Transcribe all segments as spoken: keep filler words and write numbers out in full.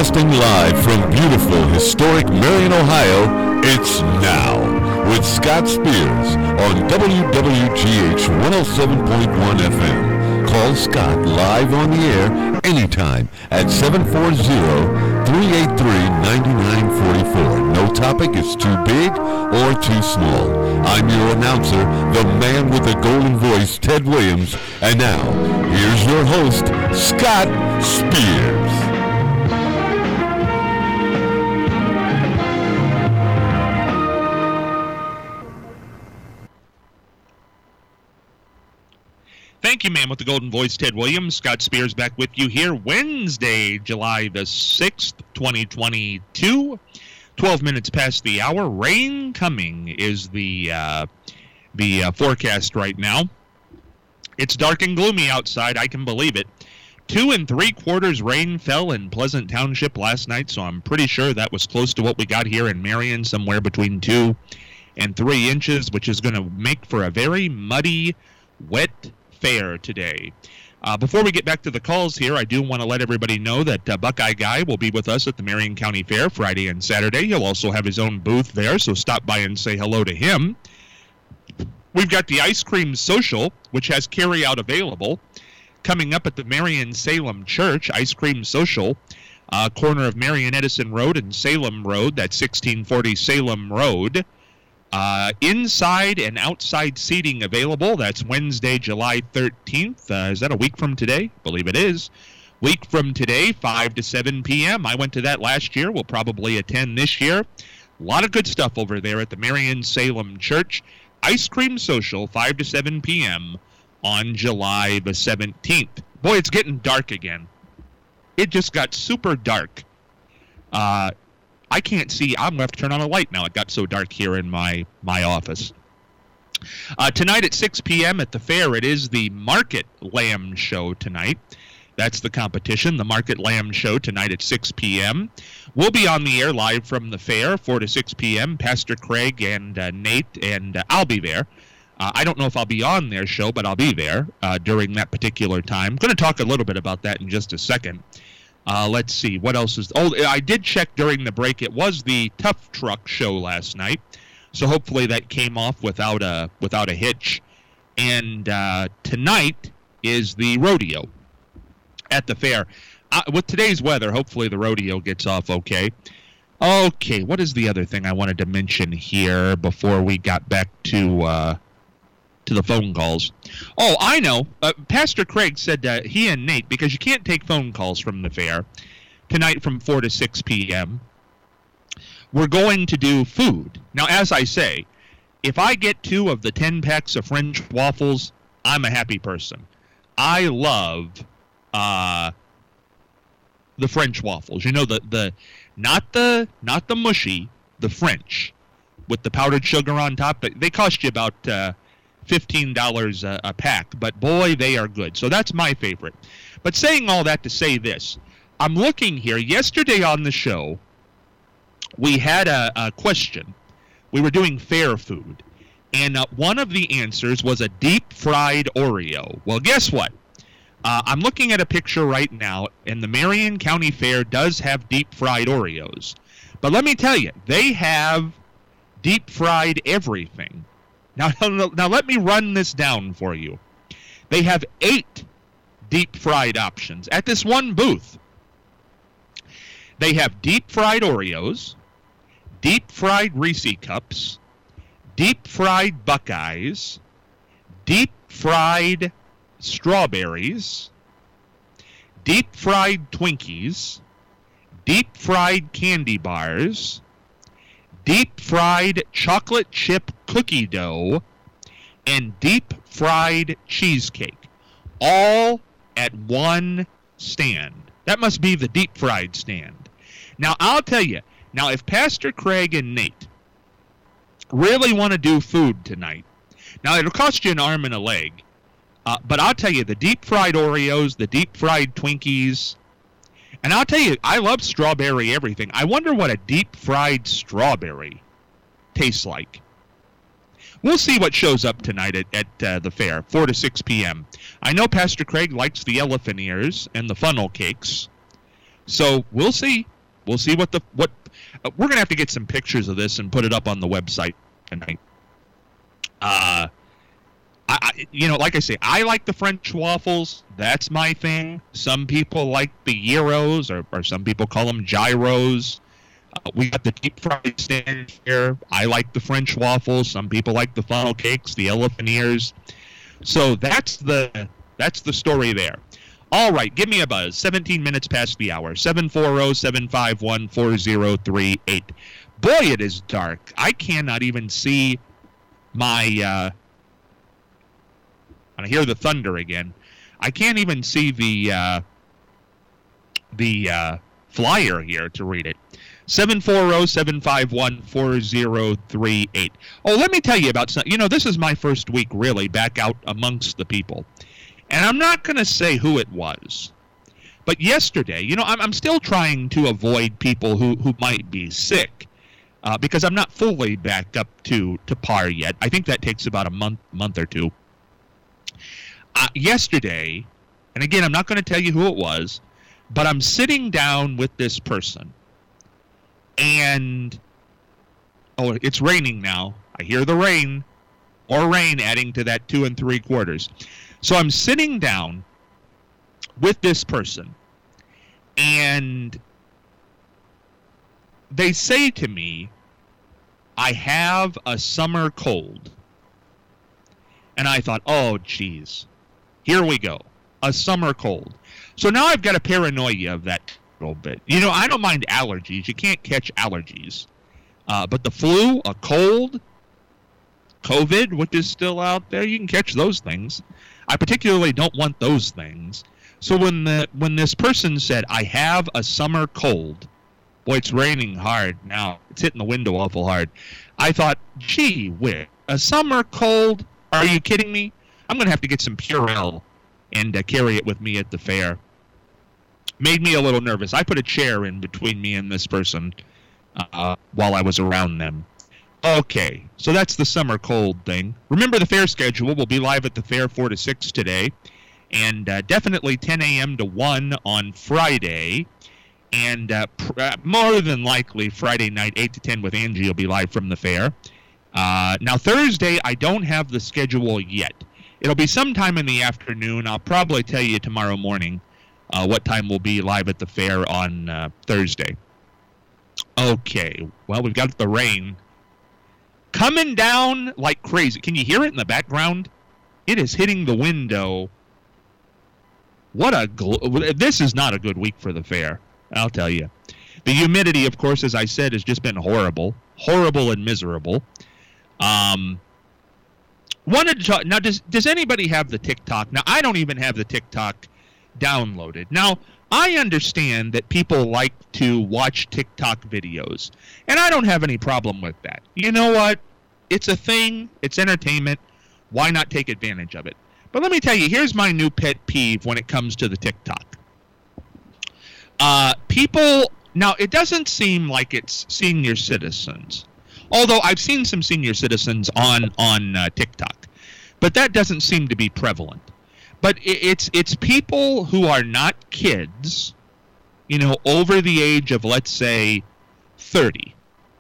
Broadcasting live from beautiful, historic Marion, Ohio, it's Now with Scott Spears on W W G H one oh seven point one F M. Call Scott live on the air anytime at seven four zero, three eight three, nine nine four four. No topic is too big or too small. I'm your announcer, the man with the golden voice, Ted Williams. And now, here's your host, Scott Spears. Thank you, man, with the golden voice, Ted Williams. Scott Spears back with you here Wednesday, July the sixth, twenty twenty-two. twelve minutes past the hour. Rain coming is the uh, the uh, forecast right now. It's dark and gloomy outside. I can believe it. Two and three quarters rain fell in Pleasant Township last night, so I'm pretty sure that was close to what we got here in Marion, somewhere between two and three inches, which is going to make for a very muddy, wet fair today. Uh, before we get back to the calls here, I do want to let everybody know that uh, Buckeye Guy will be with us at the Marion County Fair Friday and Saturday. He'll also have his own booth there, so stop by and say hello to him. We've got the Ice Cream Social, which has carry-out available, coming up at the Marion Salem Church. Ice Cream Social, uh, corner of Marion Edison Road and Salem Road. That's sixteen forty Salem Road. Uh, inside and outside seating available. That's Wednesday, July thirteenth. Uh, is that a week from today? I believe it is. Week from today, five to seven p.m. I went to that last year. We'll probably attend this year. A lot of good stuff over there at the Marion Salem Church. Ice Cream Social, five to seven p.m. on July the seventeenth. Boy, it's getting dark again. It just got super dark. Uh... I can't see. I'm going to have to turn on a light now. It got so dark here in my, my office. Uh, tonight at six p.m. at the fair, it is the Market Lamb Show tonight. That's the competition, the Market Lamb Show tonight at six p.m. We'll be on the air live from the fair, four to six p.m. Pastor Craig and uh, Nate, and uh, I'll be there. Uh, I don't know if I'll be on their show, but I'll be there uh, during that particular time. I'm going to talk a little bit about that in just a second. Uh, let's see, what else is... Oh, I did check during the break. It was the Tough Truck show last night, so hopefully that came off without a without a hitch. And uh, tonight is the rodeo at the fair. Uh, with today's weather, hopefully the rodeo gets off okay. Okay, what is the other thing I wanted to mention here before we got back to... Uh, to the phone calls. Oh, I know. Uh, Pastor Craig said uh, he and Nate, because you can't take phone calls from the fair, tonight from four to six p.m., we're going to do food. Now, as I say, if I get two of the ten packs of French waffles, I'm a happy person. I love uh, the French waffles. You know, the, the not the not the mushy, the French, with the powdered sugar on top. They cost you about... Uh, fifteen dollars a, a pack, but boy, they are good. So that's my favorite. But saying all that to say this, I'm looking here. Yesterday on the show, we had a, a question. We were doing fair food, and uh, one of the answers was a deep-fried Oreo. Well, guess what? Uh, I'm looking at a picture right now, and the Marion County Fair does have deep-fried Oreos. But let me tell you, they have deep-fried everything. Now, now, let me run this down for you. They have eight deep-fried options at this one booth. They have deep-fried Oreos, deep-fried Reese Cups, deep-fried Buckeyes, deep-fried strawberries, deep-fried Twinkies, deep-fried candy bars, deep-fried chocolate chip cookie dough, and deep-fried cheesecake, all at one stand. That must be the deep-fried stand. Now, I'll tell you, now if Pastor Craig and Nate really want to do food tonight, now it'll cost you an arm and a leg, uh, but I'll tell you, the deep-fried Oreos, the deep-fried Twinkies, and I'll tell you, I love strawberry everything. I wonder what a deep-fried strawberry tastes like. We'll see what shows up tonight at, at uh, the fair, four to six p.m. I know Pastor Craig likes the elephant ears and the funnel cakes. So we'll see. We'll see what the what uh, we're gonna have to get some pictures of this and put it up on the website tonight. Uh, I, I you know, like I say, I like the French waffles. That's my thing. Some people like the gyros, or, or some people call them gyros. Uh, we got the deep fried stand here. I like the French waffles. Some people like the funnel cakes, the elephant ears. So that's the that's the story there. All right, give me a buzz. seventeen minutes past the hour. seven four zero, seven five one, four zero three eight. Boy, it is dark. I cannot even see my... Uh, I hear the thunder again. I can't even see the, uh, the uh, flyer here to read it. seven four zero, seven five one, four zero three eight. Oh, let me tell you about something. You know, this is my first week, really, back out amongst the people. And I'm not going to say who it was. But yesterday, you know, I'm, I'm still trying to avoid people who, who might be sick uh, because I'm not fully back up to, to par yet. I think that takes about a month, month or two. Uh, yesterday, and again, I'm not going to tell you who it was, but I'm sitting down with this person. And, oh, it's raining now. I hear the rain, or rain adding to that two and three quarters. So I'm sitting down with this person, and they say to me, I have a summer cold. And I thought, oh, geez, here we go, a summer cold. So now I've got a paranoia of that a little bit. You know, I don't mind allergies. You can't catch allergies. Uh, but the flu, a cold, COVID, which is still out there, you can catch those things. I particularly don't want those things. So when the when this person said, I have a summer cold, boy, it's raining hard now. It's hitting the window awful hard. I thought, gee whiz, a summer cold? Are you kidding me? I'm going to have to get some Purell and uh, carry it with me at the fair. Made me a little nervous. I put a chair in between me and this person uh, while I was around them. Okay, so that's the summer cold thing. Remember the fair schedule. We'll be live at the fair four to six today. And uh, definitely ten a.m. to one on Friday. And uh, pr- uh, more than likely Friday night, eight to ten with Angie will be live from the fair. Uh, now, Thursday, I don't have the schedule yet. It'll be sometime in the afternoon. I'll probably tell you tomorrow morning uh, what time we'll be live at the fair on uh, Thursday. Okay, well, we've got the rain coming down like crazy. Can you hear it in the background? It is hitting the window. What a gl- this is not a good week for the fair, I'll tell you. The humidity, of course, as I said, has just been horrible, horrible and miserable. Um, wanted to talk, now, does does anybody have the TikTok? Now, I don't even have the TikTok downloaded. Now, I understand that people like to watch TikTok videos, and I don't have any problem with that. You know what? It's a thing. It's entertainment. Why not take advantage of it? But let me tell you, here's my new pet peeve when it comes to the TikTok. Uh, people, now, it doesn't seem like it's senior citizens, although I've seen some senior citizens on, on uh, TikTok, but that doesn't seem to be prevalent. But it's it's people who are not kids, you know, over the age of, let's say, thirty,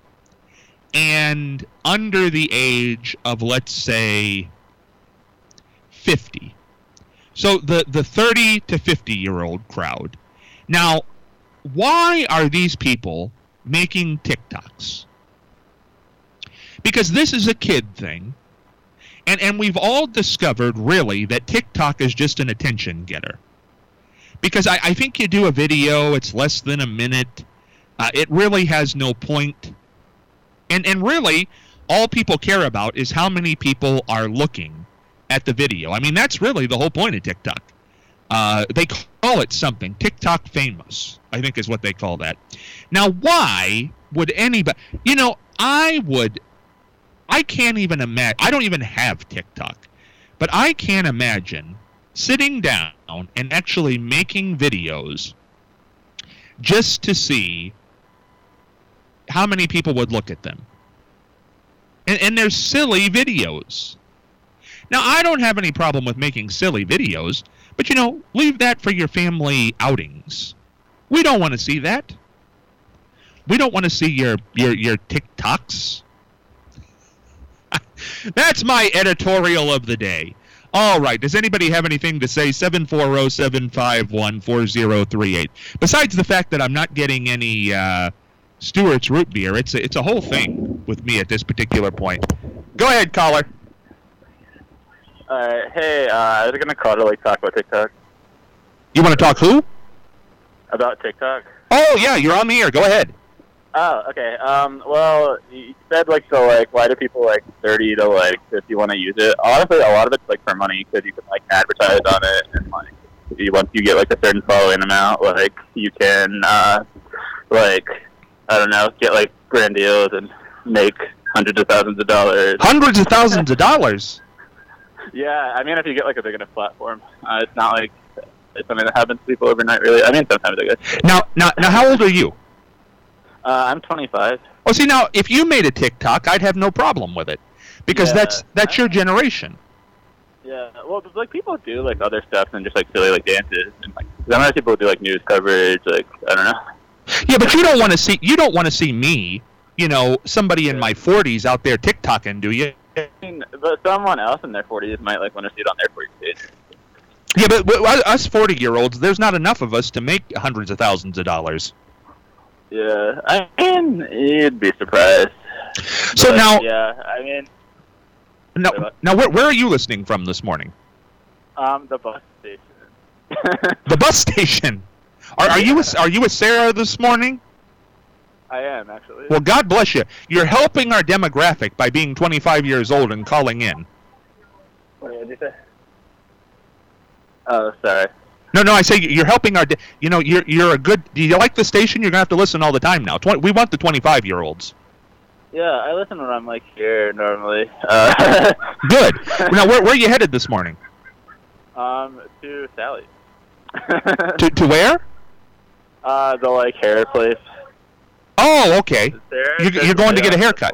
and under the age of, let's say, fifty. So the, the thirty to fifty-year-old crowd. Now, why are these people making TikToks? Because this is a kid thing. And and we've all discovered, really, that TikTok is just an attention getter. Because I, I think you do a video, it's less than a minute. Uh, it really has no point. And, and really, all people care about is how many people are looking at the video. I mean, that's really the whole point of TikTok. Uh, they call it something. TikTok famous, I think is what they call that. Now, why would anybody... You know, I would... I can't even imagine, I don't even have TikTok, but I can't imagine sitting down and actually making videos just to see how many people would look at them. And, and they're silly videos. Now, I don't have any problem with making silly videos, but, you know, leave that for your family outings. We don't want to see that. We don't want to see your your your TikToks. That's my editorial of the day. All right. Does anybody have anything to say? seven four zero, seven five one, four zero three eight. Besides the fact that I'm not getting any uh, Stewart's root beer, it's a, it's a whole thing with me at this particular point. Go ahead, caller. All right. Hey, uh, I was going to call to like talk about TikTok. You want to talk who? About TikTok. Oh, yeah. You're on the air. Go ahead. Oh, okay. Um, well, you said, like, so, like, why do people, like, thirty to, like, fifty want to use it? Honestly, a lot of it's, like, for money, because you can, like, advertise on it, and, like, if you, once you get, like, a certain following amount, like, you can, uh, like, I don't know, get, like, brand deals and make hundreds of thousands of dollars. Hundreds of thousands of dollars? Yeah, I mean, if you get, like, a big enough platform. Uh, it's not, like, it's something that happens to people overnight, really. I mean, sometimes, I guess. Now, now, now how old are you? Uh, I'm twenty-five. Oh, see, now, if you made a TikTok, I'd have no problem with it. Because Yeah, that's that's your generation. Yeah, well, like, people do, like, other stuff than just, like, silly, like, dances. And, like, sometimes people do, like, news coverage, like, I don't know. Yeah, but you don't want to see you don't want to see me, you know, somebody in my forties out there TikToking, do you? I mean, but someone else in their forties might, like, want to see it on their forties page. Yeah, but w- us forty-year-olds, there's not enough of us to make hundreds of thousands of dollars. Yeah, I mean, you'd be surprised. So But, now, yeah, I mean, now, now where, where are you listening from this morning? um, the bus station. The bus station. Are, are you a, are you a Sarah this morning? I am, actually. Well, God bless you. You're helping our demographic by being twenty-five years old and calling in. What did you say? Oh, sorry. No, no, I say you're helping our. De- you know, you're you're a good. Do you like the station? You're gonna have to listen all the time now. twenty, we want the twenty-five-year-olds. Yeah, I listen when I'm, like, here normally. Uh, Good. Now, where where are you headed this morning? um, to Sally. To to where? Uh, the, like, hair place. Oh, okay. There, You're, you're going to get a haircut.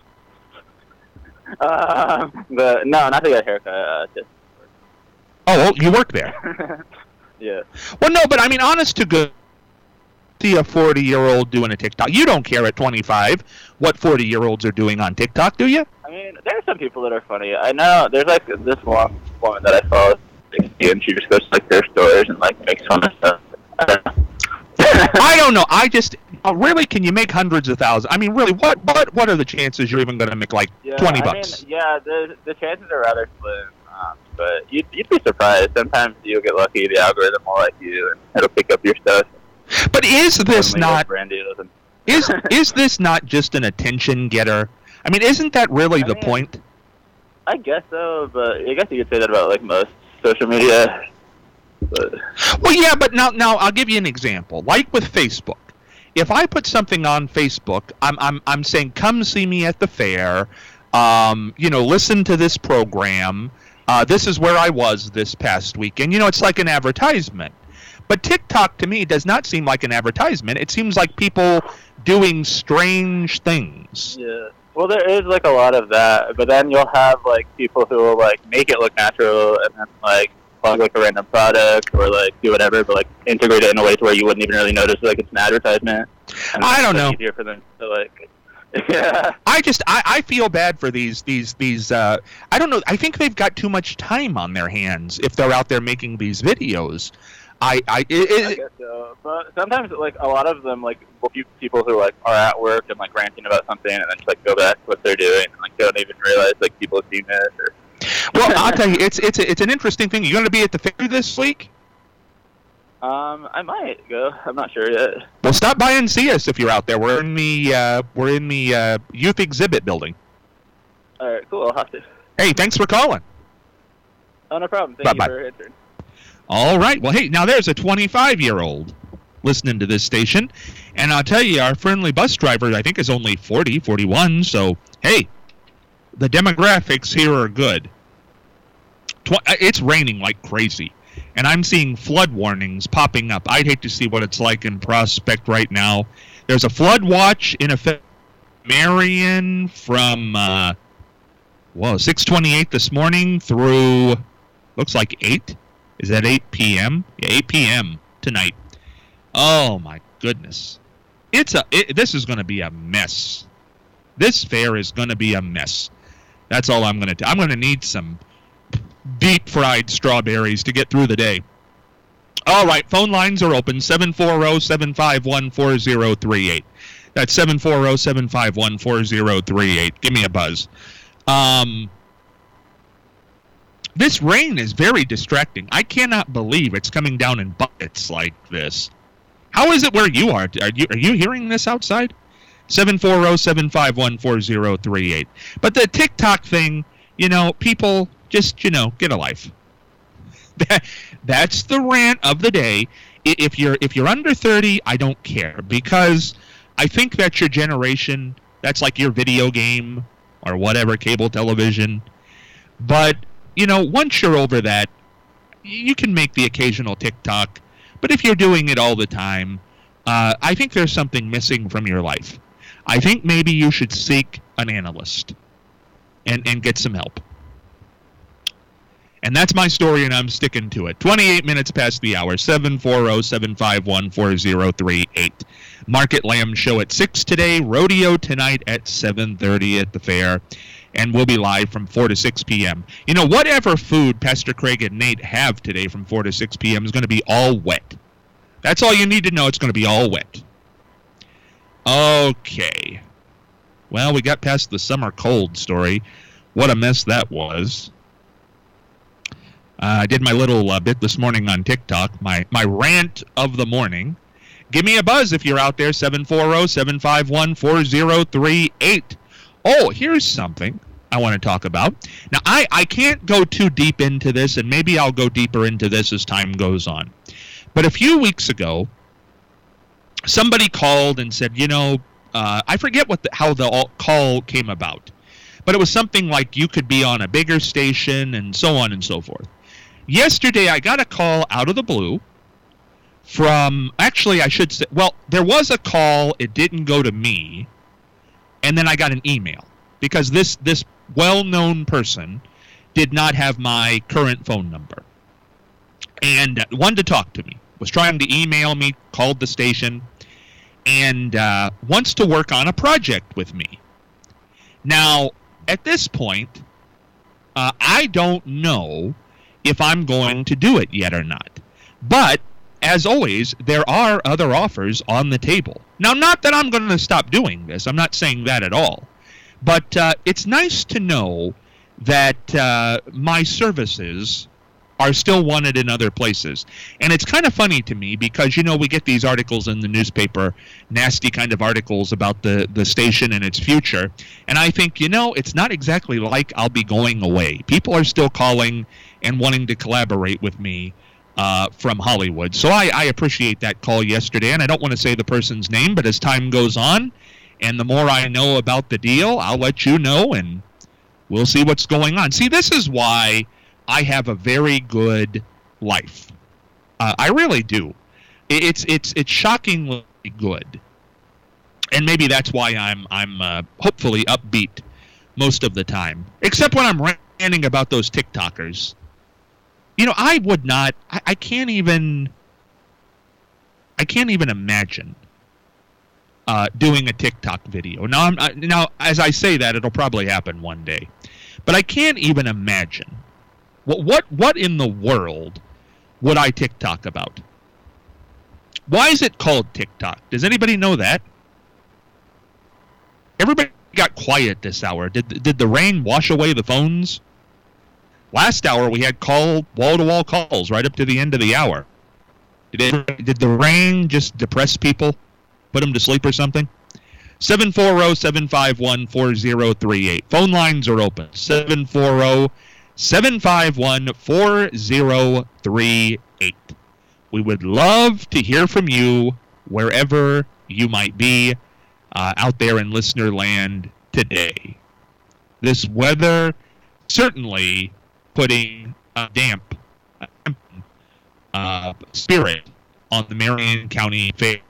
Uh, the no, not to get a haircut. Uh, just Oh, well, you work there. yeah. Well, no, but I mean, honest to good. See a forty-year-old doing a TikTok. You don't care at twenty-five what forty-year-olds are doing on TikTok, do you? I mean, there are some people that are funny. I know there's like this one woman that I follow, and she just goes to like their stores and like makes fun of stuff. I don't know. I don't know. I just uh, really, can you make hundreds of thousands? I mean, really, what what what are the chances you're even going to make like yeah, twenty I bucks? Mean, yeah, the the chances are rather slim. Um, but you'd you'd be surprised. Sometimes you'll get lucky. The algorithm will like you, and it'll pick up your stuff. But is this not brand deals and is is this not just an attention getter? I mean, isn't that really I the mean, point? I guess so, but I guess you could say that about like most social media. But Well, yeah, but now now I'll give you an example. Like with Facebook, if I put something on Facebook, I'm I'm I'm saying, come see me at the fair. Um, you know, listen to this program. Uh, this is where I was this past weekend. You know, it's like an advertisement. But TikTok, to me, does not seem like an advertisement. It seems like people doing strange things. yeah. Well, there is like a lot of that, but then you'll have like people who will like make it look natural and then like plug like a random product or like do whatever, but like integrate it in a way to where you wouldn't even really notice like it's an advertisement. And I it's, don't like, know. Easier for them to like. Yeah. I just I, I feel bad for these these these uh I don't know, I think they've got too much time on their hands if they're out there making these videos. I I, it, I it, guess so. But sometimes, like, a lot of them, like, will be people who, like, are at work and, like, ranting about something and then just, like, go back to what they're doing and, like, don't even realize, like, people have seen this. Or... Well, I'll tell you, it's it's a, it's an interesting thing. You're going to be at the fair this week? Um, I might go. I'm not sure yet. Well, stop by and see us if you're out there. We're in the uh, we're in the uh, youth exhibit building. All right, cool. I'll have to. Hey, thanks for calling. Oh, no problem. Thank Bye-bye. you for answering. All right. Well, hey, now there's a twenty-five-year-old listening to this station. And I'll tell you, our friendly bus driver, I think, is only forty, forty-one. So, hey, the demographics here are good. Tw- it's raining like crazy. And I'm seeing flood warnings popping up. I'd hate to see what it's like in Prospect right now. There's a flood watch in effect. Marion from, uh, whoa, six twenty-eight this morning through, looks like eight. Is that eight p.m.? Yeah, eight p.m. tonight. Oh, my goodness. It's a. It, this is going to be a mess. This fair is going to be a mess. That's all I'm going to do. I'm going to need some deep-fried strawberries to get through the day. All right, phone lines are open, seven four zero, seven five one, four zero three eight. That's seven four zero, seven five one, four zero three eight. Give me a buzz. Um, this rain is very distracting. I cannot believe it's coming down in buckets like this. How is it where you are? Are you, are you hearing this outside? seven four zero, seven five one, four zero three eight. But the TikTok thing, you know, people just, you know, get a life. That, that's the rant of the day. If you're if you're under thirty, I don't care, because I think that's your generation. That's like your video game or whatever, cable television. But, you know, once you're over that, you can make the occasional TikTok. But if you're doing it all the time, uh, I think there's something missing from your life. I think maybe you should seek an analyst and, and get some help. And that's my story, and I'm sticking to it. twenty-eight minutes past the hour, seven four zero, seven five one, four zero three eight. Market Lamb show at six today, rodeo tonight at seven thirty at the fair, and we'll be live from four to six p.m. You know, whatever food Pastor Craig and Nate have today from four to six p.m. is going to be all wet. That's all you need to know. It's going to be all wet. Okay. Well, we got past the summer cold story. What a mess that was. Uh, I did my little uh, bit this morning on TikTok, my, my rant of the morning. Give me a buzz if you're out there, seven four zero, seven five one, four zero three eight. Oh, here's something I want to talk about. Now, I, I can't go too deep into this, and maybe I'll go deeper into this as time goes on. But a few weeks ago, somebody called and said, you know, uh, I forget what the, how the call came about, but it was something like you could be on a bigger station and so on and so forth. Yesterday, I got a call out of the blue from, actually, I should say, well, there was a call, it didn't go to me, and then I got an email, because this, this well-known person did not have my current phone number, and wanted to talk to me, was trying to email me, called the station, and uh, wants to work on a project with me. Now, at this point, uh, I don't know if I'm going to do it yet or not. But, as always, there are other offers on the table. Now, not that I'm going to stop doing this. I'm not saying that at all. But uh, it's nice to know that uh, my services are still wanted in other places. And it's kind of funny to me because, you know, we get these articles in the newspaper, nasty kind of articles about the, the station and its future. And I think, you know, it's not exactly like I'll be going away. People are still calling and wanting to collaborate with me uh, from Hollywood. So I, I appreciate that call yesterday. And I don't want to say the person's name, but as time goes on, and the more I know about the deal, I'll let you know, and we'll see what's going on. See, this is why I have a very good life. Uh, I really do. It's it's it's shockingly good, and maybe that's why I'm I'm uh, hopefully upbeat most of the time. Except when I'm ranting about those TikTokers. You know, I would not. I, I can't even. I can't even imagine uh, doing a TikTok video. Now, I'm I, now as I say that, it'll probably happen one day, but I can't even imagine. What, what what in the world would I TikTok about? Why is it called TikTok? Does anybody know that? Everybody got quiet this hour. Did did the rain wash away the phones? Last hour we had call wall-to-wall calls right up to the end of the hour. Did it, did the rain just depress people, put them to sleep or something? seven four zero, seven five one, four zero three eight. Phone lines are open. seven four zero, seven five one, four zero three eight. We would love to hear from you wherever you might be uh, out there in listener land today. This weather certainly putting a damp uh, spirit on the Marion County Fair.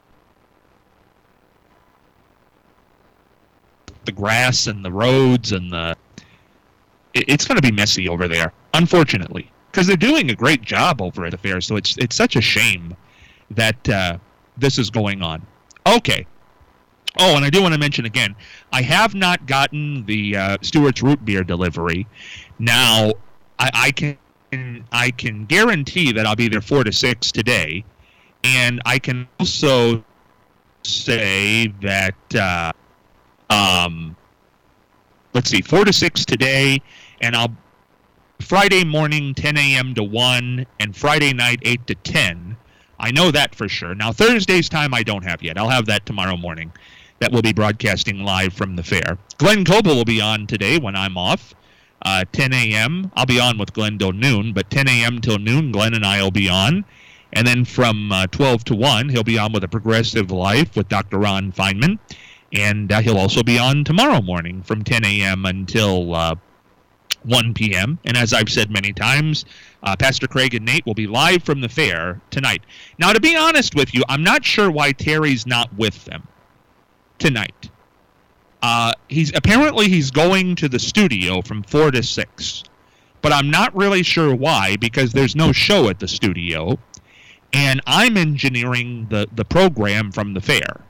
The grass and the roads and the it's going to be messy over there, unfortunately, because they're doing a great job over at the fair. So it's it's such a shame that uh, this is going on. Okay. Oh, and I do want to mention again, I have not gotten the uh, Stewart's Root Beer delivery. Now, I, I can I can guarantee that I'll be there four to six today, and I can also say that uh, um, let's see, four to six today, and I'll Friday morning ten a.m. to one, and Friday night eight to ten. I know that for sure. Now, Thursday's time I don't have yet. I'll have that tomorrow morning. That will be broadcasting live from the fair. Glenn Coble will be on today when I'm off, uh, ten a.m. I'll be on with Glenn till noon, but ten a.m. till noon, Glenn and I will be on. And then from uh, twelve to one, he'll be on with A Progressive Life with Doctor Ron Feynman. And uh, he'll also be on tomorrow morning from ten a.m. until uh, one p.m. And as I've said many times, uh, Pastor Craig and Nate will be live from the fair tonight. Now, to be honest with you, I'm not sure why Terry's not with them tonight. Uh, he's apparently he's going to the studio from four to six, but I'm not really sure why, because there's no show at the studio, and I'm engineering the, the program from the fair.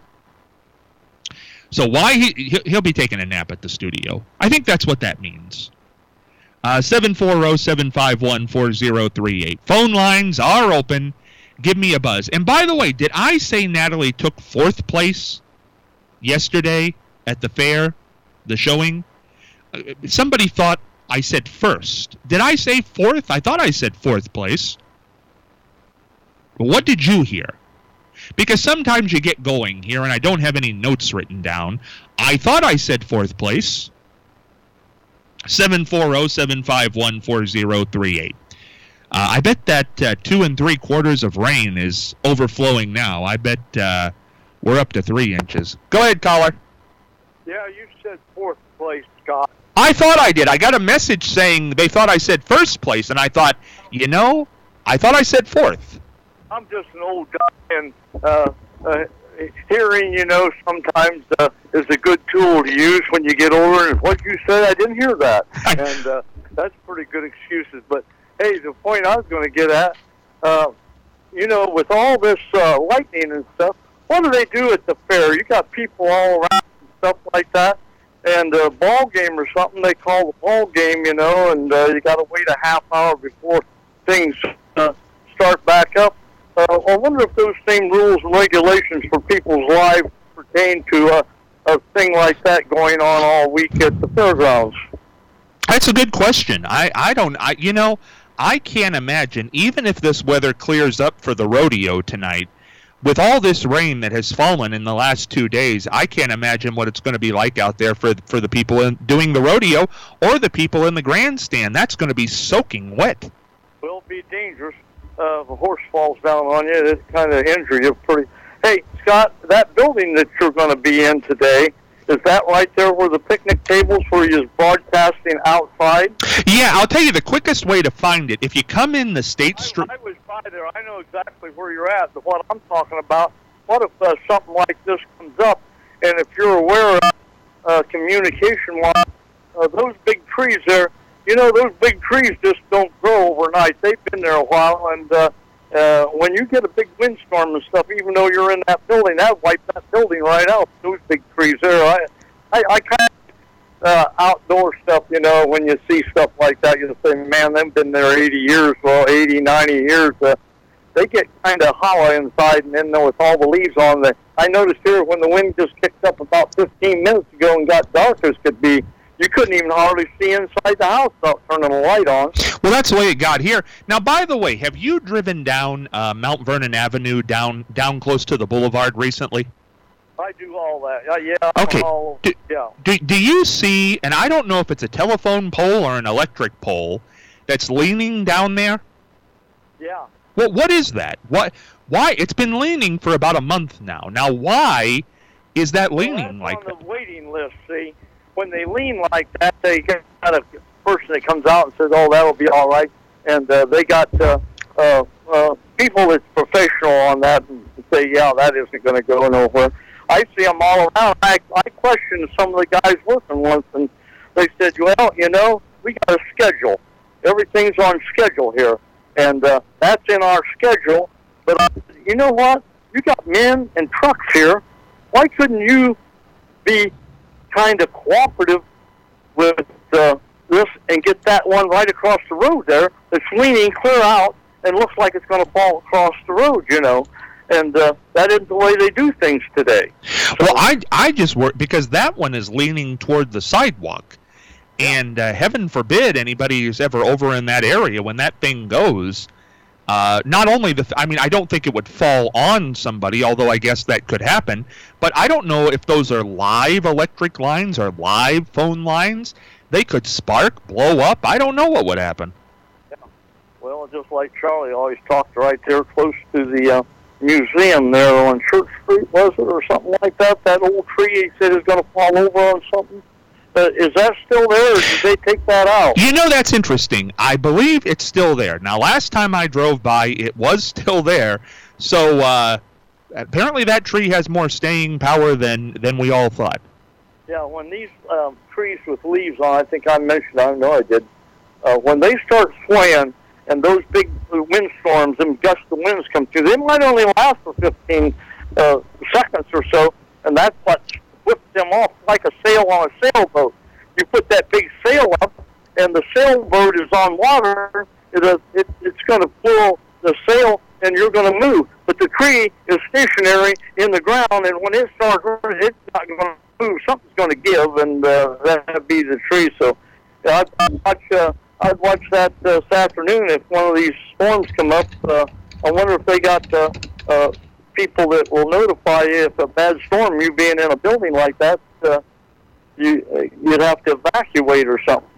So why he he'll be taking a nap at the studio? I think that's what that means. Uh, seven four zero, seven five one, four zero three eight. Phone lines are open. Give me a buzz. And by the way, did I say Natalie took fourth place yesterday at the fair, the showing? Uh, somebody thought I said first. Did I say fourth? I thought I said fourth place. What did you hear? Because sometimes you get going here and I don't have any notes written down. I thought I said fourth place. seven four zero, seven five one, four zero three eight. Uh, I bet that uh, two and three quarters of rain is overflowing now. I bet uh, we're up to three inches. Go ahead, caller. Yeah, you said fourth place, Scott. I thought I did. I got a message saying they thought I said first place, and I thought, you know, I thought I said fourth. I'm just an old guy, and uh, uh, hearing, you know, sometimes uh, is a good tool to use when you get older. And what you said, I didn't hear that. And uh, that's pretty good excuses. But, hey, the point I was going to get at, uh, you know, with all this uh, lightning and stuff, what do they do at the fair? You got people all around and stuff like that. And a ball game or something, they call the ball game, you know, and uh, you got to wait a half hour before things uh, start back up. Uh, I wonder if those same rules and regulations for people's lives pertain to uh, a thing like that going on all week at the fairgrounds. That's a good question. I, I don't, I you know, I can't imagine, even if this weather clears up for the rodeo tonight, with all this rain that has fallen in the last two days, I can't imagine what it's going to be like out there for for the people in, doing the rodeo or the people in the grandstand. That's going to be soaking wet. Will be dangerous. Uh, if a horse falls down on you, it kind of injure you pretty. Hey, Scott, that building that you're going to be in today, is that right there where the picnic tables where you're broadcasting outside? Yeah, I'll tell you the quickest way to find it. If you come in the State Street... I, I was by there. I know exactly where you're at. But what I'm talking about, what if uh, something like this comes up, and if you're aware of uh, communication-wise, uh, those big trees there, you know, those big trees just don't grow overnight. They've been there a while, and uh, uh, when you get a big windstorm and stuff, even though you're in that building, that wipes that building right out, those big trees there. I, I, I kind of uh, outdoor stuff, you know, when you see stuff like that, you say, man, they've been there eighty years, well, eighty, ninety years. Uh, they get kind of hollow inside, and then with all the leaves on there. I noticed here when the wind just kicked up about fifteen minutes ago and got dark as could be, you couldn't even hardly see inside the house without turning the light on. Well, that's the way it got here. Now, by the way, have you driven down uh, Mount Vernon Avenue down down close to the boulevard recently? I do all that. Uh, yeah. Okay. All, do, yeah. Do, do you see, and I don't know if it's a telephone pole or an electric pole that's leaning down there? Yeah. Well, what is that? What? Why? It's been leaning for about a month now. Now, why is that leaning well, like that? on the waiting list, see. When they lean like that, they got a person that comes out and says, oh, that'll be all right. And uh, they got uh, uh, uh, people that's professional on that and say, yeah, that isn't going to go nowhere. I see them all around. I, I questioned some of the guys working once, and they said, well, you know, we got a schedule. Everything's on schedule here. And uh, that's in our schedule. But uh, you know what? you got men and trucks here. Why couldn't you be kind of cooperative with uh, this and get that one right across the road there that's leaning clear out and looks like it's going to fall across the road, you know? And uh, that isn't the way they do things today. So, well, I, I just work because that one is leaning toward the sidewalk. And uh, heaven forbid anybody who's ever over in that area, when that thing goes, uh, not only the, th- I mean, I don't think it would fall on somebody, although I guess that could happen, but I don't know if those are live electric lines or live phone lines. They could spark, blow up. I don't know what would happen. Yeah. Well, just like Charlie always talked right there close to the uh, museum there on Church Street, was it, or something like that? That old tree he said is going to fall over on something. Uh, is that still there, or did they take that out? You know, that's interesting. I believe it's still there. Now, last time I drove by, it was still there. So uh, apparently that tree has more staying power than, than we all thought. Yeah, when these um, trees with leaves on, I think I mentioned, I know I did, uh, when they start swaying and those big windstorms and gusts of winds come through, they might only last for fifteen uh, seconds or so, and that's what whips them off like a sail on a sailboat. You put that big sail up, and the sailboat is on water, it, uh, it, it's going to pull the sail, and you're going to move. But the tree is stationary in the ground, and when it starts running, it's not going to move. Something's going to give, and uh, that'd be the tree. So yeah, I'd, I'd watch. Uh, I'd watch that uh, this afternoon if one of these storms come up. Uh, I wonder if they got uh, uh, people that will notify you if a bad storm, you being in a building like that, uh, you uh, you'd have to evacuate or something.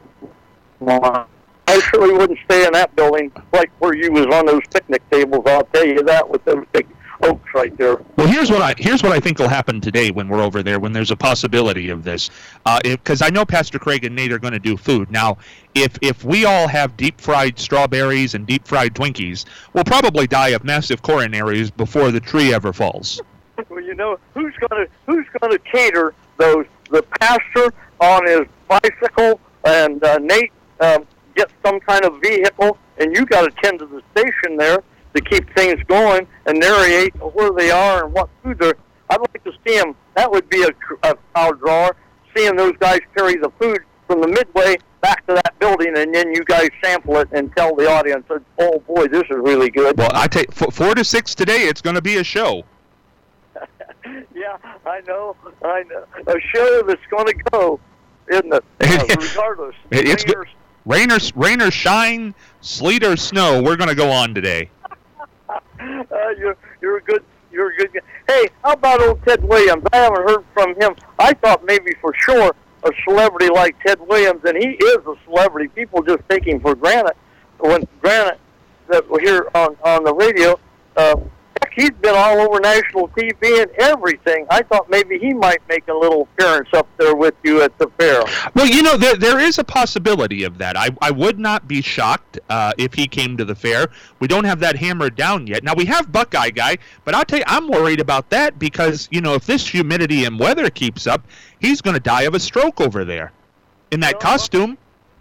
Well, I surely wouldn't stay in that building like where you was on those picnic tables. I'll tell you that with those big oaks right there. Well, here's what I here's what I think will happen today when we're over there, when there's a possibility of this, because uh, I know Pastor Craig and Nate are going to do food. Now, if if we all have deep fried strawberries and deep fried Twinkies, we'll probably die of massive coronaries before the tree ever falls. Well, you know who's going to who's going to cater those? The pastor on his bicycle, and uh, Nate um, gets some kind of vehicle, and you got to tend to the station there to keep things going and narrate where they are and what food they're. I'd like to see them. That would be a, a crowd drawer, seeing those guys carry the food from the midway back to that building, and then you guys sample it and tell the audience, oh, boy, this is really good. Well, I take four to six today. It's going to be a show. Yeah, I know. I know. A show that's going to go, isn't it? Uh, regardless. It's good. Rain or, rain or shine, sleet or snow, we're going to go on today. Uh, you're you're a good you're a good guy. Hey, how about old Ted Williams? I haven't heard from him. I thought maybe for sure a celebrity like Ted Williams, and he is a celebrity. People just take him for granted. When granted that we're here on on the radio, uh, heck, he's been all over national T V and everything. I thought maybe he might make a little appearance up there with you at the fair. Well, you know, there there is a possibility of that. I, I would not be shocked uh, if he came to the fair. We don't have that hammered down yet. Now, we have Buckeye Guy, but I'll tell you, I'm worried about that because, you know, if this humidity and weather keeps up, he's going to die of a stroke over there in that well, costume.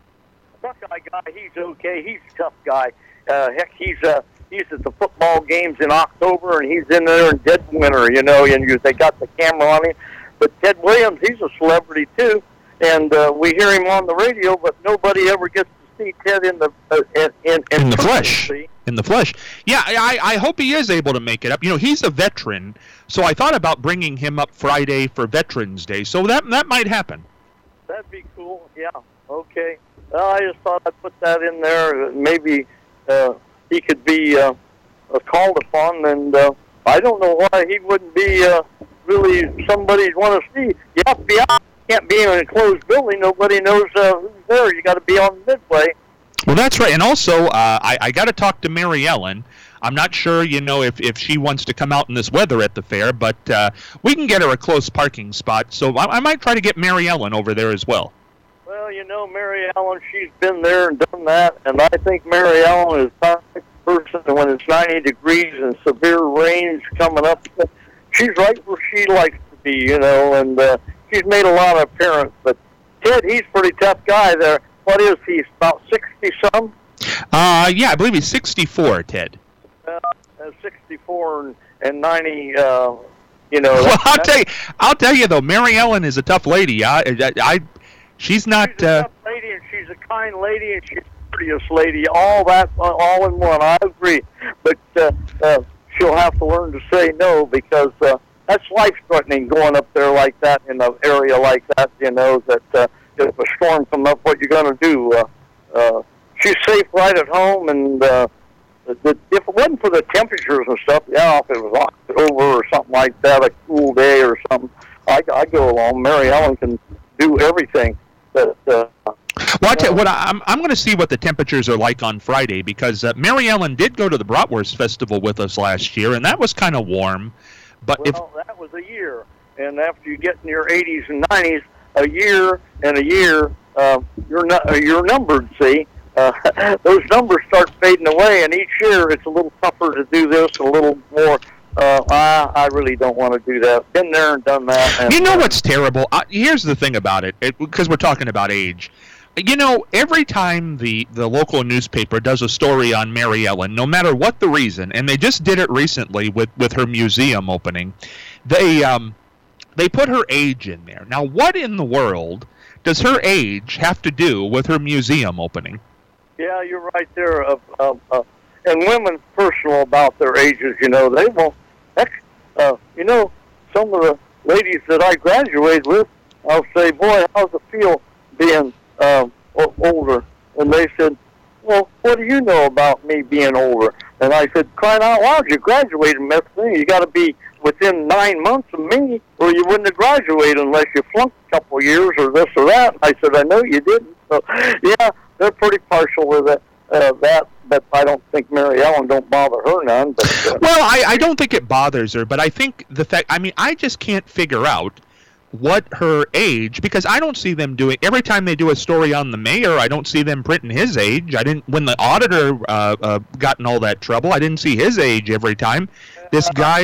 Buckeye Guy, he's okay. He's a tough guy. Uh, heck, he's uh, he's at the football games in October, and he's in there in dead winter, you know, and you, they got the camera on him. But Ted Williams, he's a celebrity, too, and uh, we hear him on the radio, but nobody ever gets to see Ted in the uh, in, in, in, in the flesh. In the flesh. Yeah, I, I hope he is able to make it up. You know, he's a veteran, so I thought about bringing him up Friday for Veterans Day, so that that might happen. That'd be cool, yeah, okay. Well, I just thought I'd put that in there. Maybe uh, he could be uh, called upon, and uh, I don't know why he wouldn't be uh, really somebody you'd want to see. You have to be out. You can't be in an enclosed building. Nobody knows uh, who's there. You got to be on the midway. Well, that's right. And also, uh, I, I got to talk to Mary Ellen. I'm not sure, you know, if, if she wants to come out in this weather at the fair, but uh, we can get her a close parking spot. So I, I might try to get Mary Ellen over there as well. Well, you know, Mary Ellen, she's been there and done that, and I think Mary Ellen is the type of person when it's ninety degrees and severe rains coming up, she's right where she likes to be, you know, and uh, she's made a lot of appearance. But Ted, he's a pretty tough guy there. What is he, about sixty-some? Uh, yeah, I believe he's sixty-four, Ted. Uh, uh, sixty-four and, and ninety. Uh, you know. Well, that, I'll tell you. I'll tell you though, Mary Ellen is a tough lady. I, I, I she's not. She's a uh, tough lady, and she's a kind lady, and she's the prettiest lady. All that, uh, all in one. I agree, but uh, uh, she'll have to learn to say no because uh, that's life-threatening going up there like that in an area like that. You know that uh, if a storm comes up, what you're going to do? Uh, uh, she's safe right at home, and uh, the, if it wasn't for the temperatures and stuff, yeah, if it was October or something like that, a cool day or something, I I go along. Mary Ellen can do everything. But uh, Well, I tell you what, I'm I'm going to see what the temperatures are like on Friday because uh, Mary Ellen did go to the Bratwurst Festival with us last year, and that was kind of warm. But well, if, that was a year, and after you get in your eighties and nineties, a year and a year, uh, you're not you're numbered. See, uh, those numbers start fading away, and each year it's a little tougher to do this, a little more. Uh, I, I really don't want to do that. Been there and done that. And, you know what's terrible? Uh, here's the thing about it, because we're talking about age. You know, every time the, the local newspaper does a story on Mary Ellen, no matter what the reason, and they just did it recently with, with her museum opening, they um, they put her age in there. Now, what in the world does her age have to do with her museum opening? Yeah, you're right there. Uh, uh, uh, and women personal about their ages, you know, they won't. Heck, uh, you know, some of the ladies that I graduated with, I'll say, boy, how's it feel being um, older? And they said, well, what do you know about me being older? And I said, crying out loud, you graduated, Miss Thing. You got to be within nine months of me, or you wouldn't have graduated unless you flunked a couple of years or this or that. I said, I know you didn't. So, yeah, they're pretty partial with it, uh, that. But I don't think Mary Ellen don't bother her none. But, uh, well, I, I don't think it bothers her, but I think the fact, I mean, I just can't figure out what her age, because I don't see them doing, every time they do a story on the mayor, I don't see them printing his age. I didn't, when the auditor uh, uh, got in all that trouble, I didn't see his age every time. This guy...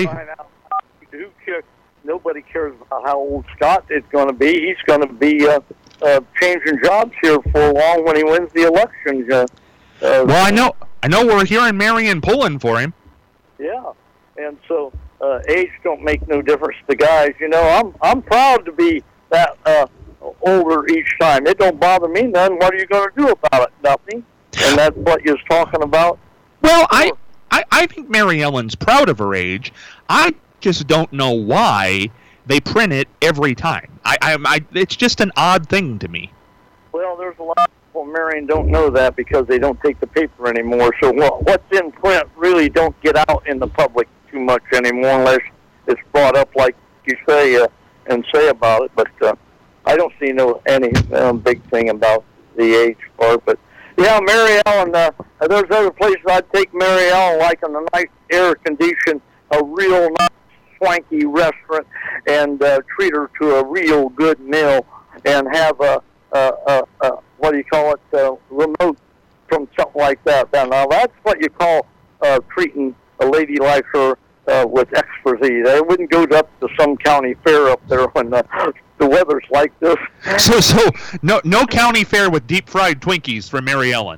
Who cares? Nobody cares about how old Scott is going to be. He's going to be uh, uh, changing jobs here for long when he wins the election. Uh, Uh, well, I know, I know we're hearing Marion pulling for him. Yeah, and so uh, age don't make no difference to guys. You know, I'm I'm proud to be that uh, older each time. It don't bother me none. What are you going to do about it? Nothing. And that's what you're talking about. Well, I, I I think Mary Ellen's proud of her age. I just don't know why they print it every time. I, I, I it's just an odd thing to me. Well, there's a lot of people, Marion, don't know that because they don't take the paper anymore. So what, what's in print really don't get out in the public too much anymore unless it's brought up like you say uh, and say about it. But uh, I don't see no any um, big thing about the age part. But yeah, Mary Ellen, uh, there's other places I'd take Mary Ellen, like in a nice air-conditioned, a real nice swanky restaurant, and uh, treat her to a real good meal and have a Uh, uh, uh, what do you call it, uh, remote from something like that. Now, that's what you call uh, treating a lady like her uh, with expertise. They wouldn't go up to some county fair up there when uh, the weather's like this. So, so no no county fair with deep-fried Twinkies for Mary Ellen.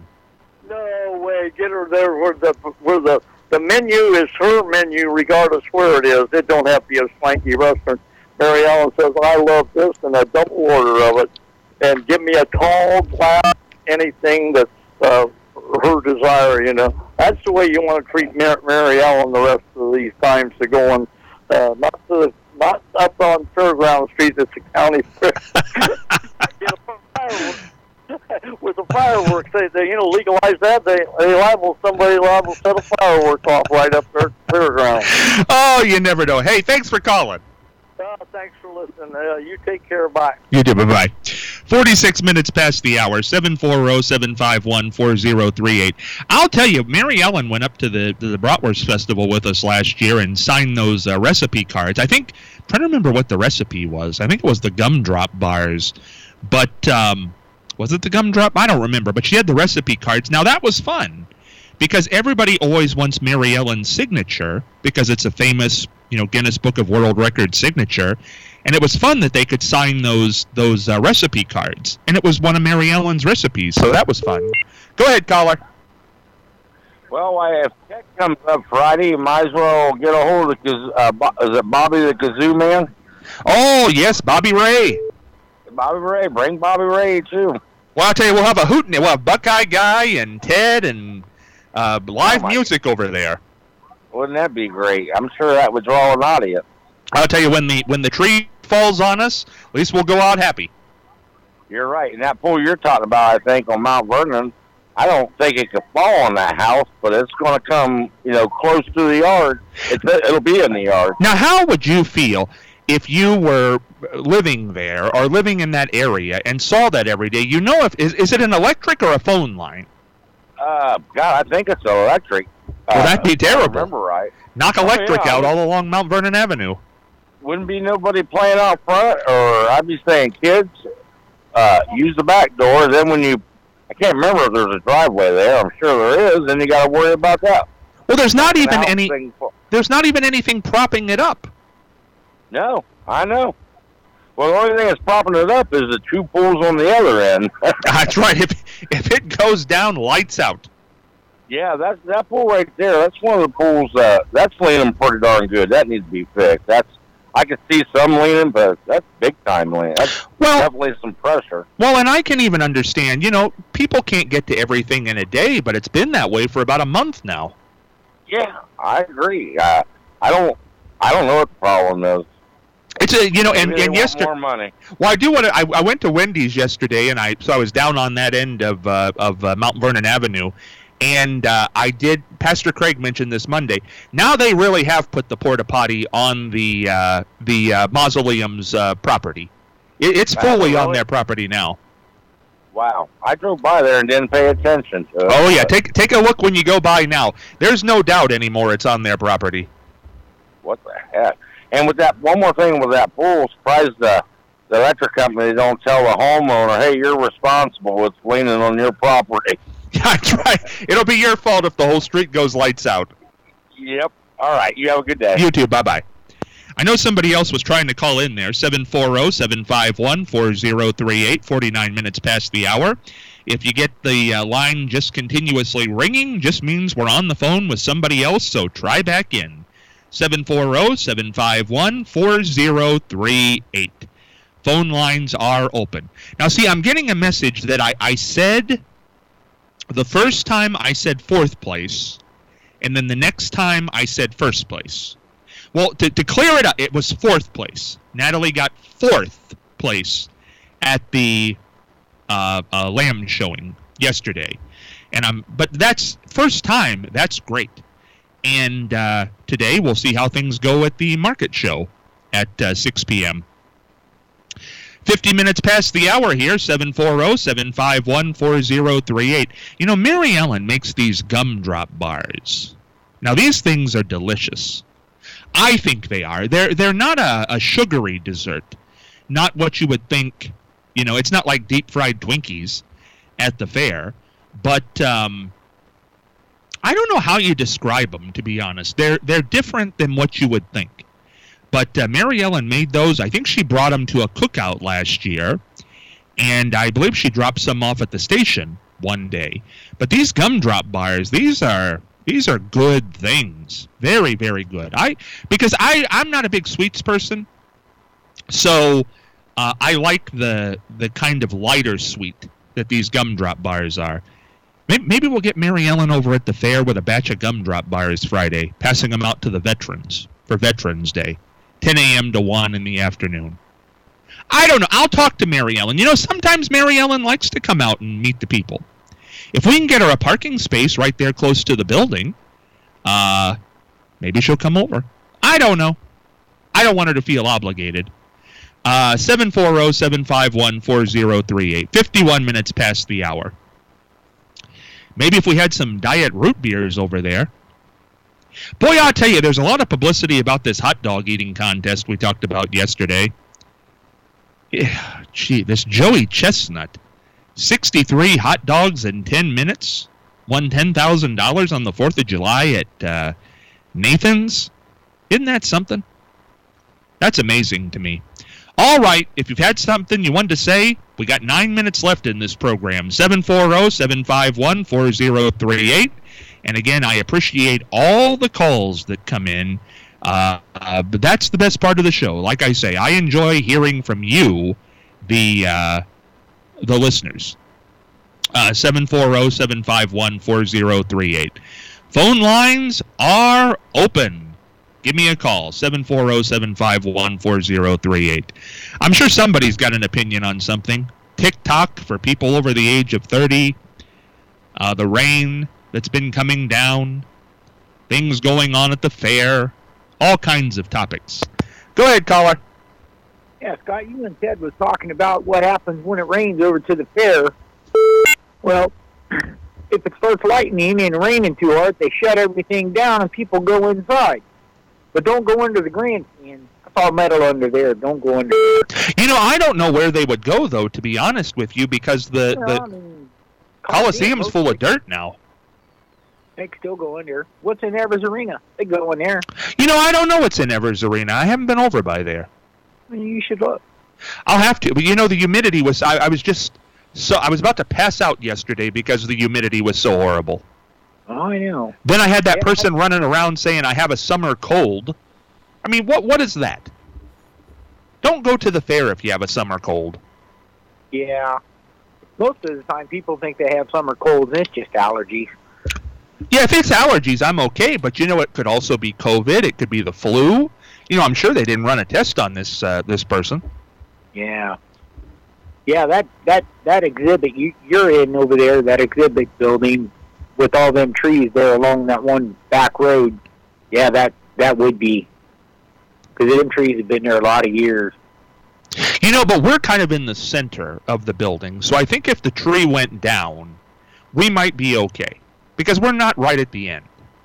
No way. Get her there where the where the, the menu is her menu regardless where it is. It don't have to be a swanky restaurant. Mary Ellen says, I love this, and a double order of it. And give me a tall glass, anything that's uh, her desire, you know. That's the way you want to treat Mar- Mary Ellen the rest of these times to go on, uh, not to, not up on Fairground Street, it's a county fair. Get a fireworks. With the fireworks, they, they, you know, legalize that, they, they liable, somebody liable to set a firework off right up there at the fairground. Oh, you never know. Hey, thanks for calling. Uh, thanks for listening. Uh, you take care. Bye. You too. Bye-bye. forty-six minutes past the hour, seven four zero, seven five one, four zero three eight. I'll tell you, Mary Ellen went up to the to the Bratwurst Festival with us last year and signed those uh, recipe cards. I think, I'm trying to remember what the recipe was. I think it was the gumdrop bars. But, um, was it the gumdrop? I don't remember. But she had the recipe cards. Now, that was fun because everybody always wants Mary Ellen's signature because it's a famous, you know, Guinness Book of World Records signature, and it was fun that they could sign those those uh, recipe cards, and it was one of Mary Ellen's recipes, so that was fun. Go ahead, caller. Well, I, if Tech comes up Friday, you might as well get a hold of the kaz- uh, Bo- is it Bobby the Kazoo Man? Oh, yes, Bobby Ray. Bobby Ray, bring Bobby Ray too. Well, I'll tell you, we'll have a hoot. We'll have Buckeye Guy and Ted and uh, live Oh, music over there. Wouldn't that be great? I'm sure that would draw an audience. I'll tell you, when the when the tree falls on us, at least we'll go out happy. You're right. And that pool you're talking about, I think, on Mount Vernon, I don't think it could fall on that house, but it's going to come, you know, close to the yard. It's, it'll be in the yard. Now, how would you feel if you were living there or living in that area and saw that every day? You know, if is, is it an electric or a phone line? Uh, God, I think it's electric. Well, that'd be uh, if I terrible. remember right. Knock Oh, electric yeah. out all along Mount Vernon Avenue. Wouldn't be nobody playing out front, or I'd be saying, kids, uh, use the back door. Then when you, I can't remember if there's a driveway there. I'm sure there is. Then you got to worry about that. Well, there's not even Now, any. thing- There's not even anything propping it up. No, I know. Well, the only thing that's propping it up is the two pools on the other end. That's right. If if it goes down, lights out. Yeah, that's that pool right there. That's one of the pools uh, that's leaning pretty darn good. That needs to be fixed. That's I can see some leaning, but that's big time leaning. That's Well, definitely some pressure. well, and I can even understand. You know, people can't get to everything in a day, but it's been that way for about a month now. Yeah, I agree. Uh, I don't. I don't know what the problem is. It's a you know, and Maybe they and want yesterday. more money. Well, I do want to. I, I went to Wendy's yesterday, and I so I was down on that end of uh, of uh, Mount Vernon Avenue, and uh, I did. Pastor Craig mentioned this Monday. Now they really have put the porta potty on the uh, the uh, mausoleum's uh, property. It, it's Wow, fully on really? their property now. Wow, I drove by there and didn't pay attention to it. Oh yeah, take take a look when you go by now. There's no doubt anymore it's on their property. What the heck? And with that, one more thing with that pool, surprised the the electric company don't tell the homeowner, hey, you're responsible. It's leaning on your property. That's right. It'll be your fault if the whole street goes lights out. Yep. All right. You have a good day. You too. Bye-bye. I know somebody else was trying to call in there, seven four zero, seven five one, four zero three eight, forty-nine minutes past the hour. If you get the uh, line just continuously ringing, just means we're on the phone with somebody else, so try back in. seven four zero, seven five one, four zero three eight. Phone lines are open. Now, see, I'm getting a message that I, I said the first time I said fourth place, and then the next time I said first place. Well, to, to clear it up, it was fourth place. Natalie got fourth place at the uh, uh, lamb showing yesterday, and I'm. But that's first time. That's great. And uh, today we'll see how things go at the market show at uh, six p.m. fifty minutes past the hour here, seven four zero, seven five one, four zero three eight. You know, Mary Ellen makes these gumdrop bars. Now, these things are delicious. I think they are. They're they're not a, a sugary dessert. Not what you would think. You know, it's not like deep-fried Twinkies at the fair. But um, I don't know how you describe them, to be honest. They're, they're different than what you would think. But uh, Mary Ellen made those. I think she brought them to a cookout last year. And I believe she dropped some off at the station one day. But these gumdrop bars, these are... These are good things. Very, very good. I because I, I'm not a big sweets person, so uh, I like the the kind of lighter sweet that these gumdrop bars are. Maybe, maybe we'll get Mary Ellen over at the fair with a batch of gumdrop bars Friday, passing them out to the veterans for Veterans Day, ten a.m. to one in the afternoon. I don't know. I'll talk to Mary Ellen. You know, sometimes Mary Ellen likes to come out and meet the people. If we can get her a parking space right there close to the building, uh, maybe she'll come over. I don't know. I don't want her to feel obligated. Uh, seven four zero, seven five one, four zero three eight. fifty-one minutes past the hour. Maybe if we had some diet root beers over there. Boy, I'll tell you, there's a lot of publicity about this hot dog eating contest we talked about yesterday. Yeah, gee, this Joey Chestnut. sixty-three hot dogs in ten minutes. Won ten thousand dollars on the fourth of July at uh, Nathan's. Isn't that something? That's amazing to me. All right, if you've had something you wanted to say, we got nine minutes left in this program. seven four zero, seven five one, four zero three eight. And again, I appreciate all the calls that come in. Uh, uh, but that's the best part of the show. Like I say, I enjoy hearing from you, the uh, the listeners. Uh, seven four zero, seven five one, four zero three eight. Phone lines are open. Give me a call, seven four zero, seven five one, four zero three eight. I'm sure somebody's got an opinion on something. TikTok for people over the age of thirty. Uh, the rain that's been coming down. Things going on at the fair. All kinds of topics. Go ahead, caller. Yeah, Scott, you and Ted was talking about what happens when it rains over to the fair. Well, if it starts lightning and raining too hard, they shut everything down and people go inside. But don't go under the grandstand. I saw metal under there. Don't go under there. You know, I don't know where they would go, though, to be honest with you, because the, Well, the I mean, Coliseum's full of dirt now. They can still go in there. What's in Evers Arena? They go in there. You know, I don't know what's in Evers Arena. I haven't been over by there. You should look. I'll have to. But, you know, the humidity was... I, I was just... So I was about to pass out yesterday because the humidity was so horrible. Oh, I know. Then I had that Yeah. person running around saying, I have a summer cold. I mean, what what is that? Don't go to the fair if you have a summer cold. Yeah. Most of the time, people think they have summer colds, and it's just allergies. Yeah, if it's allergies, I'm okay. But, you know, it could also be COVID. It could be the flu. You know, I'm sure they didn't run a test on this uh, this person. Yeah. Yeah, that, that, that exhibit you, you're in over there, that exhibit building with all them trees there along that one back road, yeah, that, that would be, because them trees have been there a lot of years. You know, but we're kind of in the center of the building, so I think if the tree went down, we might be okay, because we're not right at the end.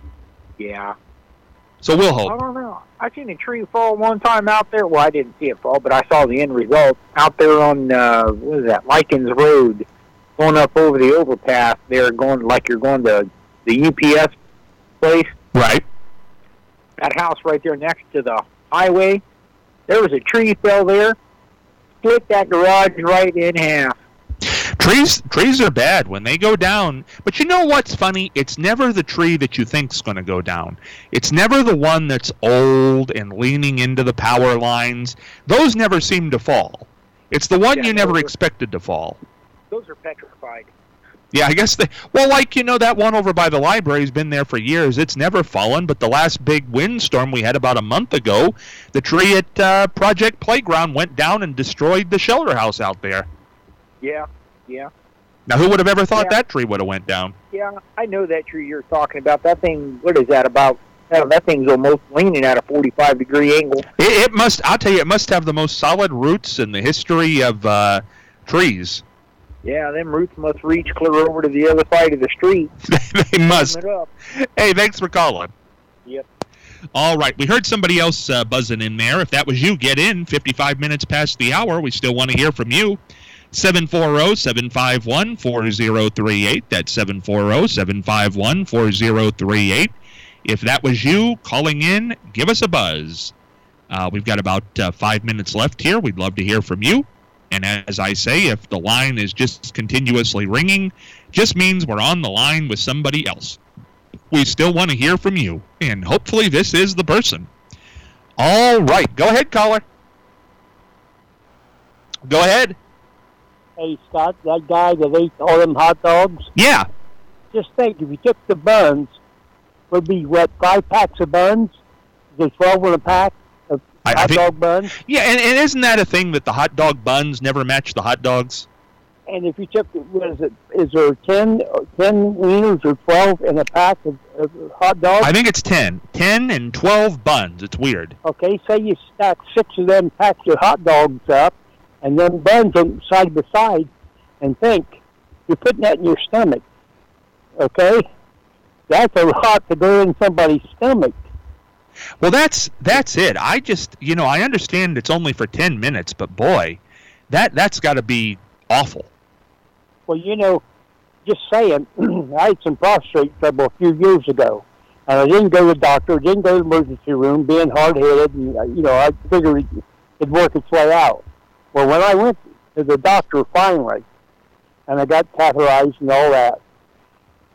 Yeah. So we'll I hope. don't know. I seen a tree fall one time out there. Well, I didn't see it fall, but I saw the end result out there on, uh, what is that, Likens Road, going up over the overpass there, going like you're going to the U P S place. Right. That house right there next to the highway, there was a tree fell there, split that garage right in half. Trees trees are bad when they go down. But you know what's funny? It's never the tree that you think's going to go down. It's never the one that's old and leaning into the power lines. Those never seem to fall. It's the one Yeah, you never those are- expected to fall. Those are petrified. Yeah, I guess they... Well, like, you know, that one over by the library's been there for years. It's never fallen, but the last big windstorm we had about a month ago, the tree at uh, Project Playground went down and destroyed the shelter house out there. Yeah, yeah. Now, who would have ever thought Yeah. that tree would have went down? Yeah, I know that tree you're talking about. That thing, what is that about? Hell, that thing's almost leaning at a forty-five degree angle. It, it must... I'll tell you, it must have the most solid roots in the history of uh, trees. Yeah, them roots must reach clear over to the other side of the street. They must. It up. Hey, thanks for calling. Yep. All right, we heard somebody else uh, buzzing in there. If that was you, get in. fifty-five minutes past the hour. We still want to hear from you. seven four zero, seven five one, four zero three eight. That's seven four zero, seven five one, four zero three eight. If that was you calling in, give us a buzz. Uh, we've got about uh, five minutes left here. We'd love to hear from you. And as I say, if the line is just continuously ringing, just means we're on the line with somebody else. We still want to hear from you, and hopefully this is the person. All right. Go ahead, caller. Go ahead. Hey, Scott, that guy that ate all them hot dogs, Yeah. just think, if you took the buns, would be, what, five packs of buns? Is it twelve in a pack of I- I hot think- dog buns? Yeah, and, and isn't that a thing that the hot dog buns never match the hot dogs? And if you took, what is it, is there ten, ten wieners or twelve in a pack of, of hot dogs? I think it's ten. ten and twelve buns. It's weird. Okay, say you stack six of them packs of hot dogs up, and then buns them side by side, and think, you're putting that in your stomach, okay? That's a lot to go in somebody's stomach. Well, that's that's it. I just, you know, I understand it's only for ten minutes, but boy, that, that's got to be awful. Well, you know, just saying, I had some prostate trouble a few years ago, and I didn't go to the doctor, didn't go to the emergency room, being hard-headed, and, uh, you know, I figured it'd work its way out. Well, when I went to the doctor finally, and I got catheterized and all that,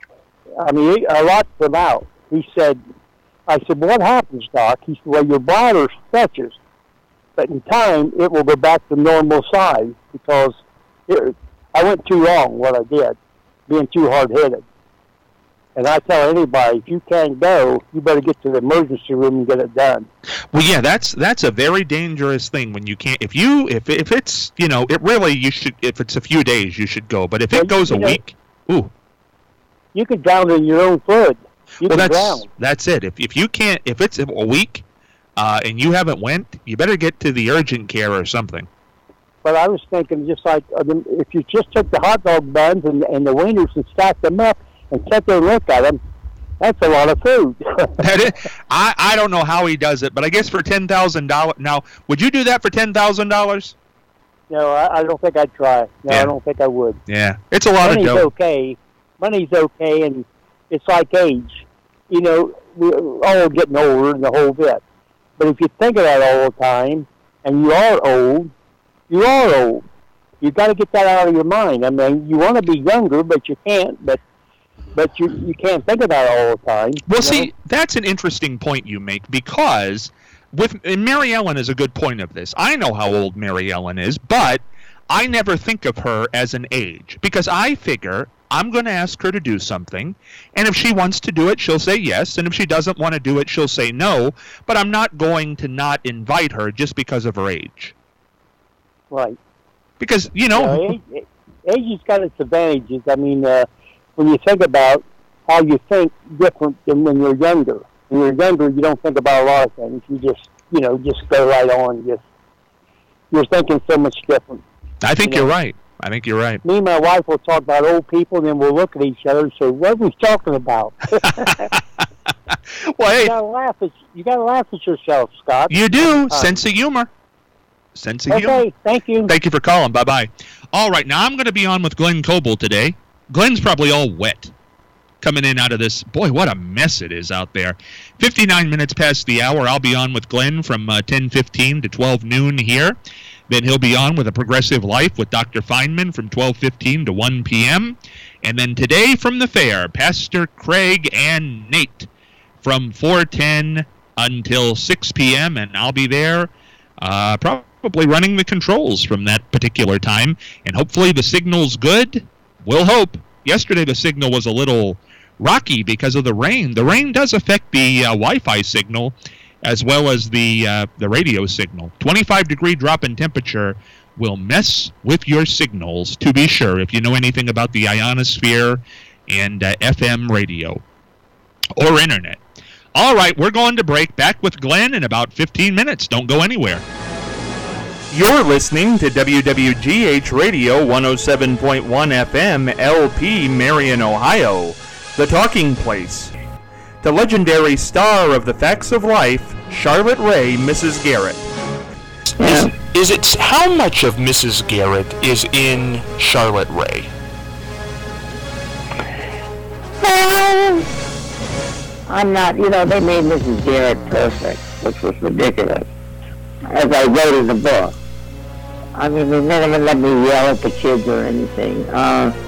I mean, a lot come out. He said, I said, what happens, Doc? He said, well, your bladder stretches, but in time, it will go back to normal size because it, I went too long, what I did, being too hard-headed. And I tell anybody, if you can't go, you better get to the emergency room and get it done. Well, yeah, that's that's a very dangerous thing when you can't. If you if if it's you know it really you should if it's a few days you should go. But if it well, goes a know, week, ooh, you could drown in your own fluid. You well, can that's drown. that's it. If if you can't if it's a week, uh, and you haven't went, you better get to the urgent care or something. But I was thinking just like uh, if you just took the hot dog buns and and the wieners and stacked them up. And sit there and look at them, that's a lot of food. that is, I, I don't know how he does it, but I guess for ten thousand dollars. Now, would you do that for ten thousand dollars? No, I, I don't think I'd try. No, yeah. I don't think I would. Yeah, it's a lot Money's of dough. okay. Money's okay, and it's like age. You know, we're all getting older and the whole bit. But if you think of that all the time, and you are old, you are old. You've got to get that out of your mind. I mean, you want to be younger, but you can't. But But you you can't think of that all the time. Well, know? see, that's an interesting point you make because with and Mary Ellen is a good point of this. I know how old Mary Ellen is, but I never think of her as an age because I figure I'm going to ask her to do something, and if she wants to do it, she'll say yes, and if she doesn't want to do it, she'll say no, but I'm not going to not invite her just because of her age. Right. Because, you know... Yeah, age, age has got its advantages. I mean... Uh, when you think about how you think different than when you're younger. When you're younger, you don't think about a lot of things. You just, you know, just go right on. Just you're thinking so much different. I think you you're know? right. I think you're right. Me and my wife will talk about old people, and then we'll look at each other and say, "What are we talking about?" Well, hey, you gotta laugh at you gotta laugh at yourself, Scott. You do. Uh, Sense of humor. Sense of okay, humor. Okay, thank you. Thank you for calling. Bye bye. All right, now I'm going to be on with Glenn Coble today. Glenn's probably all wet coming in out of this. Boy, what a mess it is out there. fifty-nine minutes past the hour. I'll be on with Glenn from uh, ten fifteen to twelve noon here. Then he'll be on with A Progressive Life with Doctor Feynman from twelve fifteen to one p.m. And then today from the fair, Pastor Craig and Nate from four ten until six p.m. And I'll be there uh, probably running the controls from that particular time. And hopefully the signal's good. We'll hope. Yesterday the signal was a little rocky because of the rain. The rain does affect the uh, Wi-Fi signal as well as the uh, the radio signal. twenty-five degree drop in temperature will mess with your signals, to be sure, if you know anything about the ionosphere and uh, F M radio or internet. All right, we're going to break. Back with Glenn in about fifteen minutes. Don't go anywhere. You're listening to W W G H Radio one oh seven point one F M, L P, Marion, Ohio, the talking place. The legendary star of The Facts of Life, Charlotte Ray, Missus Garrett. Is, is it how much of Missus Garrett is in Charlotte Ray? Well, I'm not, you know, they made Missus Garrett perfect, which was ridiculous, as I wrote in the book. I mean, they never let me yell at the kids or anything. Uh,